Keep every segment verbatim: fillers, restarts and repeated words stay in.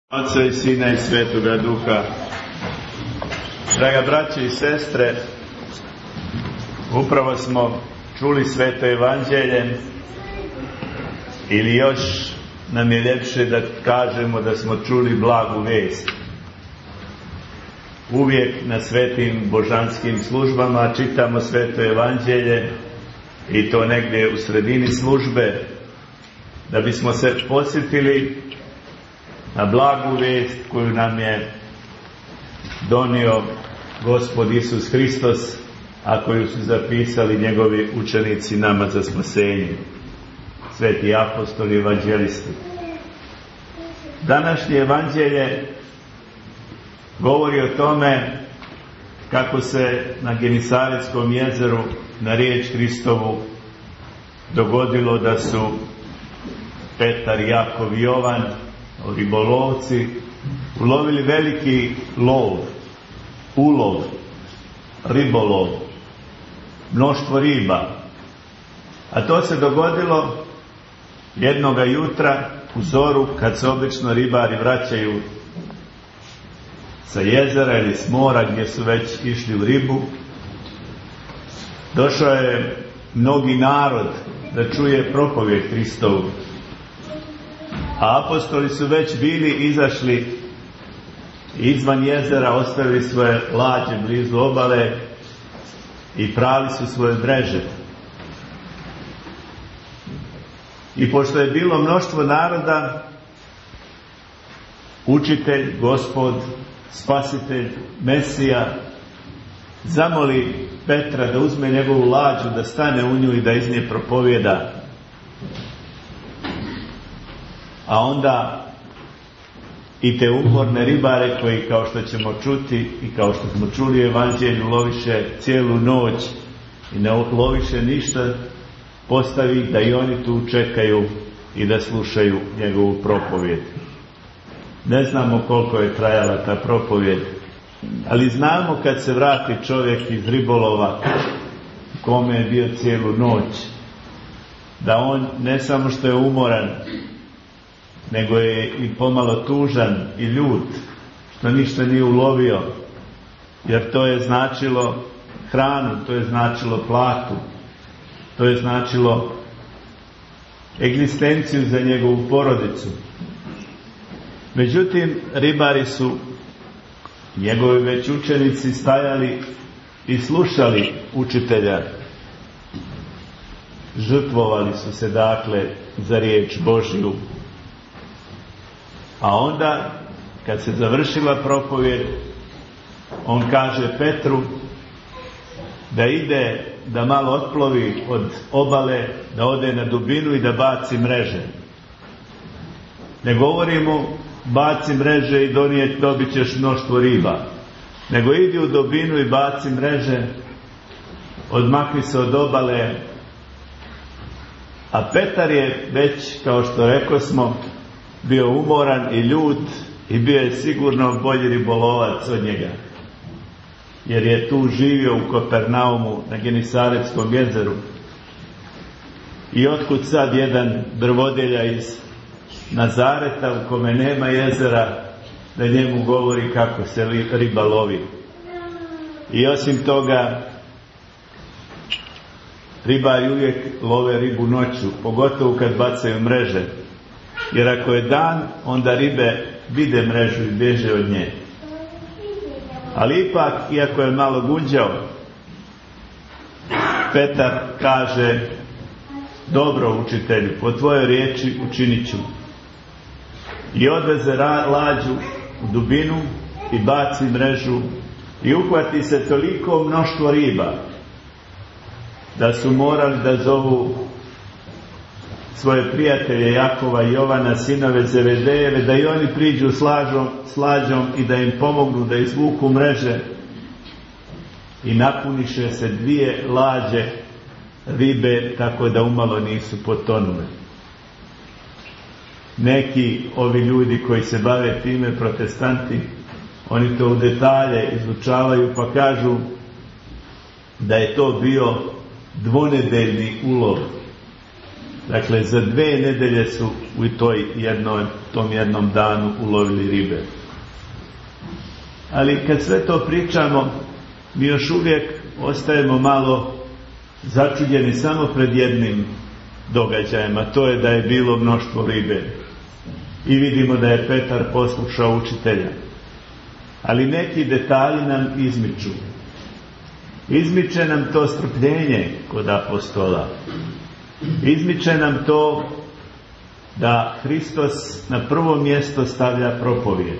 Oca i Sina i Svetoga Duha. Draga braće i sestre, upravo smo čuli Sveto Evanđelje, ili još nam je ljepše da kažemo da smo čuli blagu vijest. Uvijek na svetim božanskim službama čitamo Sveto Evanđelje, i to negdje u sredini službe, da bismo se podsjetili na blagu vijest koju nam je donio Gospod Isus Hristos, a koju su zapisali njegovi učenici nama za spasenje, sveti apostoli i evanđelisti. Današnje evanđelje govori o tome kako se na Genisaretskom jezeru na riječ Hristovu dogodilo da su Petar, Jakov i Jovan, ribolovci, ulovili veliki lov, ulov, ribolov, mnoštvo riba. A to se dogodilo jednoga jutra u zoru, kad se obično ribari vraćaju sa jezera ili s mora gdje su već išli u ribu. Došao je mnogi narod da čuje propovijed Hristovu. A apostoli su već bili izašli izvan jezera, ostavili svoje lađe blizu obale i prali su svoje mreže. I pošto je bilo mnoštvo naroda, učitelj, Gospod, spasitelj, Mesija, zamoli Petra da uzme njegovu lađu, da stane u nju i da iz nje propovijeda. A onda i te umorne ribare koji, kao što ćemo čuti i kao što smo čuli u evanđelju, loviše cijelu noć i ne loviše ništa, postavi da i oni tu čekaju i da slušaju njegovu propovijed. Ne znamo koliko je trajala ta propovijed, ali znamo kad se vrati čovjek iz ribolova, kome je bio cijelu noć, da on ne samo što je umoran, nego je i pomalo tužan i ljut što ništa nije ulovio, jer to je značilo hranu, to je značilo platu, to je značilo egzistenciju za njegovu porodicu. Međutim, ribari su, njegovi već učenici, stajali i slušali učitelja. Žrtvovali su se dakle za riječ Božju. A onda, kad se završila propovijed, on kaže Petru da ide, da malo otplovi od obale, da ode na dubinu i da baci mreže. Ne govori mu baci mreže i donijet, dobit ćeš mnoštvo riba, nego idi u dubinu i baci mreže, odmakni se od obale. A Petar je već, kao što rekosmo, bio umoran i ljut i bio je sigurno bolji ribolovac od njega, jer je tu živio u Kopernaumu na Genisaretskom jezeru. I otkud sad jedan drvodelja iz Nazareta, u kome nema jezera, da njemu govori kako se riba lovi? I osim toga, ribari uvijek love ribu noću, pogotovo kad bacaju mreže, jer ako je dan, onda ribe vide mrežu i bježe od nje. Ali ipak, iako je malo gunđao, Petar kaže: dobro, učitelju, po tvojoj riječi učinit ću. I odveze lađu u dubinu i baci mrežu i uhvati se toliko mnoštvo riba da su morali da zovu svoje prijatelje Jakova i Jovana, sinove Zevedejeve, da i oni priđu slađom, slađom i da im pomognu da izvuku mreže. I napuniše se dvije lađe ribe, tako da umalo nisu potonule. Neki ovi ljudi koji se bave time, protestanti, oni to u detalje izučavaju, pa kažu da je to bio dvonedeljni ulov. Dakle, za dve nedelje su u toj jednoj, tom jednom danu ulovili ribe. Ali kad sve to pričamo, mi još uvijek ostajemo malo začuđeni samo pred jednim događajem, a to je da je bilo mnoštvo ribe. I vidimo da je Petar poslušao učitelja. Ali neki detalji nam izmiču. Izmiče nam to strpljenje kod apostola. Izmiče nam to da Hristos na prvo mjesto stavlja propovijed.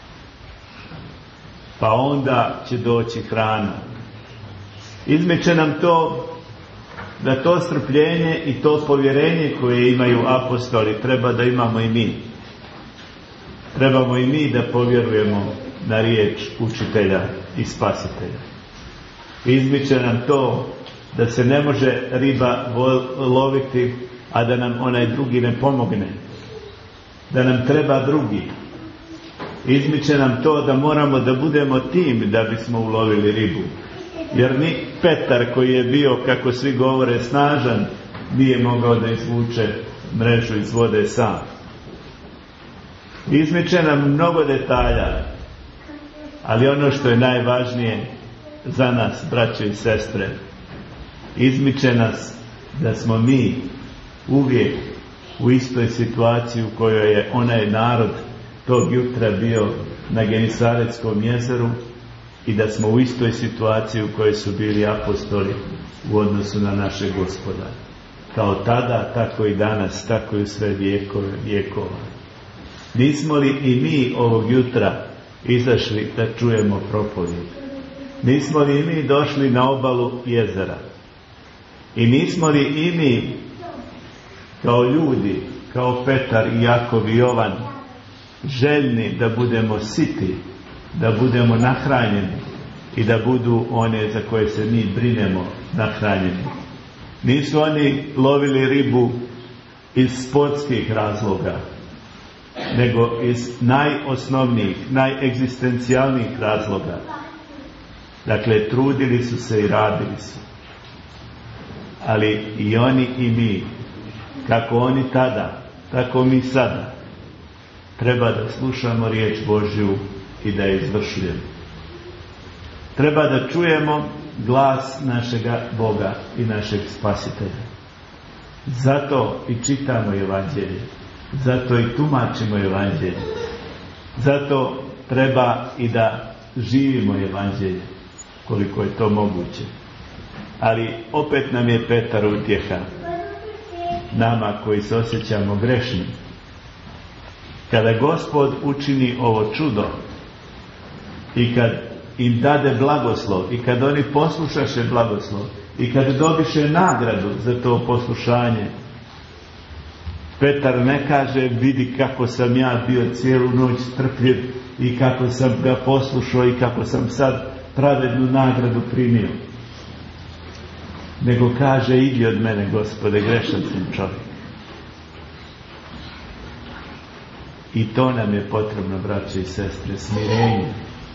Pa onda će doći hrana. Izmiče nam to da to strpljenje i to povjerenje koje imaju apostoli treba da imamo i mi. Trebamo i mi da povjerujemo na riječ učitelja i spasitelja. Izmiče nam to da se ne može riba loviti, a da nam onaj drugi ne pomogne. Da nam treba drugi. Izmiče nam to da moramo da budemo tim da bismo ulovili ribu. Jer ni Petar, koji je bio, kako svi govore, snažan, nije mogao da izvuče mrežu iz vode sam. Izmiče nam mnogo detalja, ali ono što je najvažnije za nas, braće i sestre, izmiče nas da smo mi uvijek u istoj situaciji u kojoj je onaj narod tog jutra bio na Genisaretskom jezeru i da smo u istoj situaciji u kojoj su bili apostoli u odnosu na naše Gospoda. Kao tada, tako i danas, tako i u sve vijekove vijekova. Nismo li i mi ovog jutra izašli da čujemo propovijed? Nismo li i mi došli na obalu jezera? I nismo li i mi kao ljudi, kao Petar i Jakov i Jovan, željni da budemo siti, da budemo nahranjeni i da budu one za koje se mi brinemo nahranjeni? Nisu oni lovili ribu iz sportskih razloga, nego iz najosnovnijih, najegzistencijalnijih razloga. Dakle, trudili su se i radili su. Ali i oni i mi, kako oni tada, tako mi sada, treba da slušamo riječ Božju i da je izvršujemo. Treba da čujemo glas našega Boga i našeg Spasitelja. Zato i čitamo Evanđelje. Zato i tumačimo Evanđelje. Zato treba i da živimo Evanđelje, koliko je to moguće. Ali opet nam je Petar utjeha, nama koji se osjećamo grešni. Kada Gospod učini ovo čudo i kad im dade blagoslov i kad oni poslušaše blagoslov i kad dobiše nagradu za to poslušanje, Petar ne kaže vidi kako sam ja bio cijelu noć strpljiv i kako sam ga poslušao i kako sam sad pravednu nagradu primio. Nego kaže idi od mene, Gospode, grešan sam čovjek. I to nam je potrebno, braće i sestre, smirenje.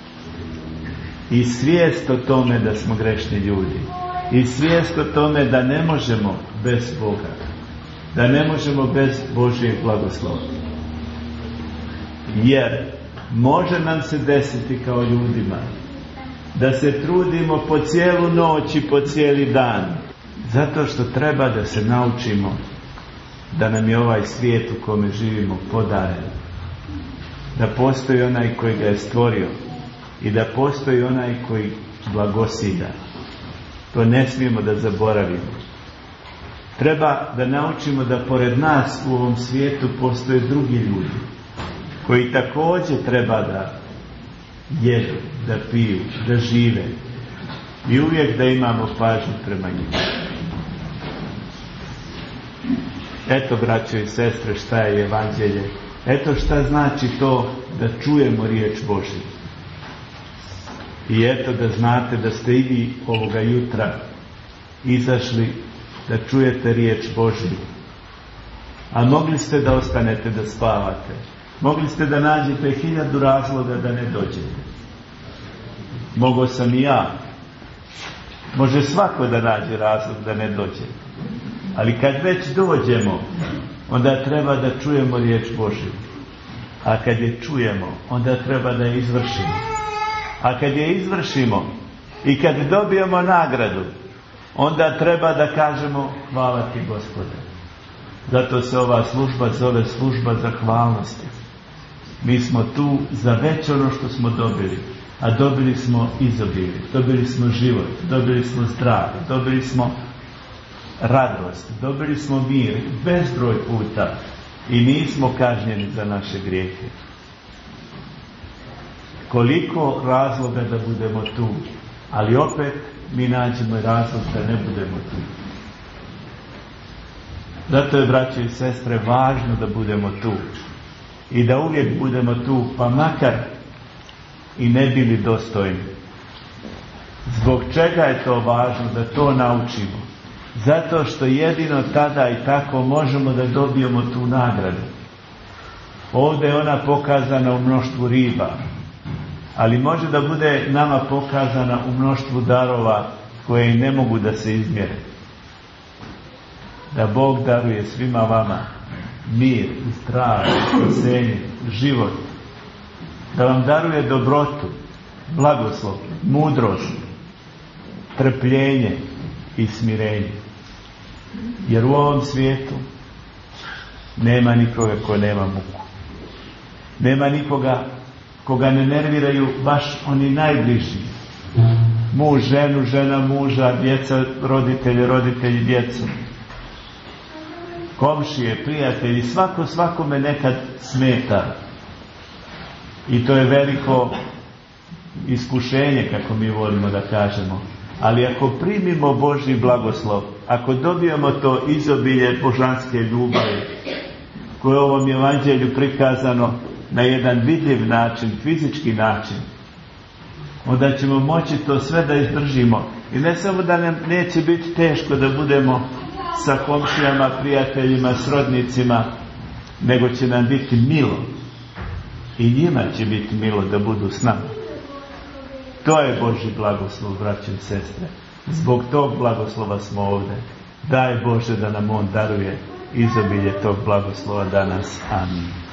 I svijest o tome da smo grešni ljudi. I svijest o tome da ne možemo bez Boga. Da ne možemo bez Božjeg blagoslova. Jer može nam se desiti kao ljudima da se trudimo po cijelu noć i po cijeli dan. Zato što treba da se naučimo da nam je ovaj svijet u kome živimo podaren. Da postoji onaj koji ga je stvorio i da postoji onaj koji blagosilja. To ne smijemo da zaboravimo. Treba da naučimo da pored nas u ovom svijetu postoje drugi ljudi koji također treba da jedu, da piju, da žive i uvijek da imamo pažnju prema njima. Eto, braćo i sestre, šta je Evanđelje. Eto šta znači to da čujemo riječ Božju. I eto da znate da ste i vi ovoga jutra izašli da čujete riječ Božju. A mogli ste da ostanete da spavate. Mogli ste da nađete hiljadu razloga da ne dođete. Mogao sam i ja. Može svako da nađe razlog da ne dođe. Ali kad već dođemo, onda treba da čujemo riječ Božju. A kad je čujemo, onda treba da je izvršimo. A kad je izvršimo i kad dobijemo nagradu, onda treba da kažemo hvala ti Gospode. Zato se ova služba zove služba zahvalnosti. Mi smo tu za već ono što smo dobili. A dobili smo izobilje, dobili smo život, dobili smo zdravlje, dobili smo radost, dobili smo mir bezbroj puta i nismo kažnjeni za naše grijehe. Koliko razloga da budemo tu, ali opet mi nađemo razlog da ne budemo tu. Zato je, braće i sestre, važno da budemo tu i da uvijek budemo tu, pa makar i ne bili dostojni. Zbog čega je to važno da to naučimo? Zato što jedino tada i tako možemo da dobijemo tu nagradu. Ovdje je ona pokazana u mnoštvu riba, ali može da bude nama pokazana u mnoštvu darova koje i ne mogu da se izmjere. Da Bog daruje svima vama mir, zdravlje, spasenje, život. Da vam daruje dobrotu, blagoslov, mudrost, trpljenje i smirenje. Jer u ovom svijetu nema nikoga ko nema muku. Nema nikoga koga ne nerviraju baš oni najbliži. Muž, ženu, žena, muža, djeca, roditelji, roditelji, djecu. Komšije, prijatelji, svako svakome nekad smeta. I to je veliko iskušenje, kako mi volimo da kažemo. Ali ako primimo Božji blagoslov, ako dobijemo to izobilje božanske ljubavi, koje je u ovom evanđelju prikazano na jedan vidljiv način, fizički način, onda ćemo moći to sve da izdržimo. I ne samo da nam neće biti teško da budemo sa komšijama, prijateljima, srodnicima, nego će nam biti milo. I njima će biti milo da budu s nama. To je Božji blagoslov, braće i sestre. Zbog tog blagoslova smo ovdje. Daj Bože da nam On daruje izobilje tog blagoslova danas. Amin.